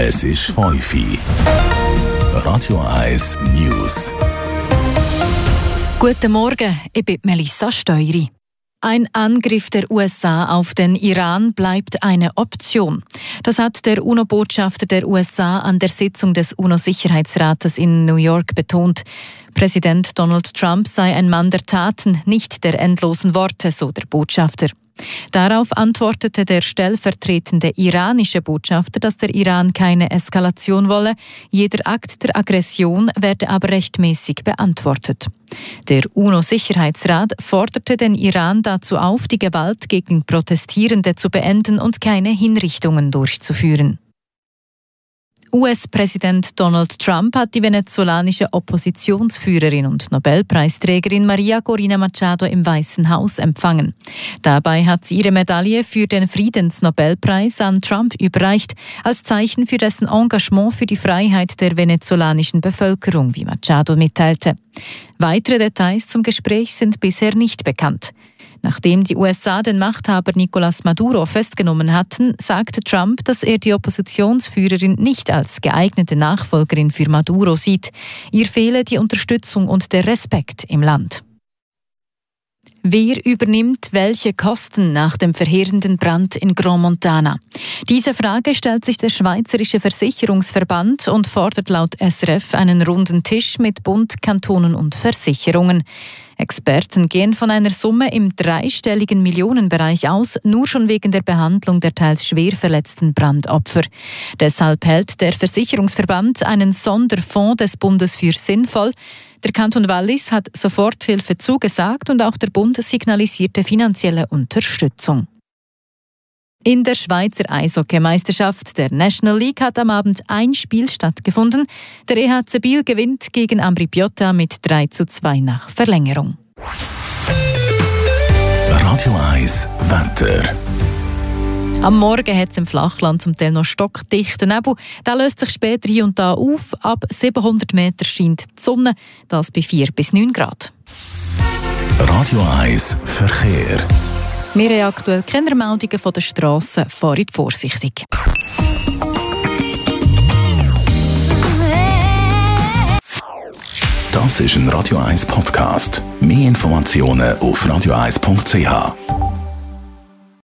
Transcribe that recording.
Es ist 5 Uhr. Radio 1 News. Guten Morgen, ich bin Melissa Steury. Ein Angriff der USA auf den Iran bleibt eine Option. Das hat der UNO-Botschafter der USA an der Sitzung des UNO-Sicherheitsrates in New York betont. Präsident Donald Trump sei ein Mann der Taten, nicht der endlosen Worte, so der Botschafter. Darauf antwortete der stellvertretende iranische Botschafter, dass der Iran keine Eskalation wolle. Jeder Akt der Aggression werde aber rechtmäßig beantwortet. Der UNO-Sicherheitsrat forderte den Iran dazu auf, die Gewalt gegen Protestierende zu beenden und keine Hinrichtungen durchzuführen. US-Präsident Donald Trump hat die venezolanische Oppositionsführerin und Nobelpreisträgerin Maria Corina Machado im Weißen Haus empfangen. Dabei hat sie ihre Medaille für den Friedensnobelpreis an Trump überreicht, als Zeichen für dessen Engagement für die Freiheit der venezolanischen Bevölkerung, wie Machado mitteilte. Weitere Details zum Gespräch sind bisher nicht bekannt. Nachdem die USA den Machthaber Nicolás Maduro festgenommen hatten, sagte Trump, dass er die Oppositionsführerin nicht als geeignete Nachfolgerin für Maduro sieht. Ihr fehle die Unterstützung und der Respekt im Land. Wer übernimmt welche Kosten nach dem verheerenden Brand in Grand Montana? Diese Frage stellt sich der Schweizerische Versicherungsverband und fordert laut SRF einen runden Tisch mit Bund, Kantonen und Versicherungen. Experten gehen von einer Summe im dreistelligen Millionenbereich aus, nur schon wegen der Behandlung der teils schwer verletzten Brandopfer. Deshalb hält der Versicherungsverband einen Sonderfonds des Bundes für sinnvoll. Der Kanton Wallis hat Soforthilfe zugesagt und auch der Bund signalisierte finanzielle Unterstützung. In der Schweizer Eishockeymeisterschaft der National League hat am Abend ein Spiel stattgefunden. Der EHC Biel gewinnt gegen Ambri Piotta mit 3:2 nach Verlängerung. Radio 1 Wetter. Am Morgen hat es im Flachland zum Teil noch stockdichten Nebel. Der löst sich später hier und da auf. Ab 700 Meter scheint die Sonne, das bei 4 bis 9 Grad. Radio 1 Verkehr. Wir haben aktuell keine Meldungen von der Strasse. Fahrt vorsichtig. Das ist ein Radio 1 Podcast. Mehr Informationen auf radio1.ch.